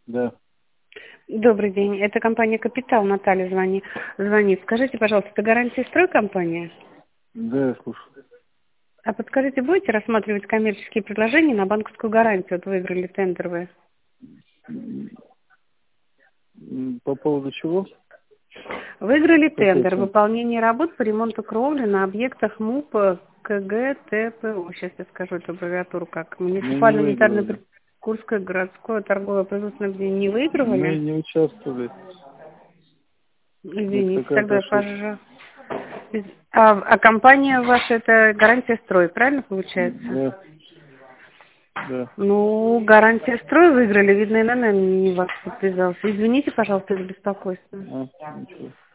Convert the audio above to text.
Да, Добрый день. Это компания «Капитал». Наталья звонит. Скажите, пожалуйста, это гарантия стройкомпания? да, я слушаю. А подскажите, будете рассматривать коммерческие предложения на банковскую гарантию? Вот выиграли тендер вы. По поводу чего? Выиграли Какой тендер. цен? Выполнение работ по ремонту кровли на объектах МУП КГ ТПО. Сейчас я скажу эту аббревиатуру как. Мы не Муниципальный унитарный выигрывали. предприятие Курское городское торговое производственное объединение. Не Мы выигрывали? не участвовали. Это Извините, какая-то тогда, ошибка. пожалуйста. А компания ваша это гарантия строй, правильно получается? Да, да. Ну, гарантия строй выиграли, видно, ИНН не вас подписался. Извините, пожалуйста, за беспокойство. Ничего.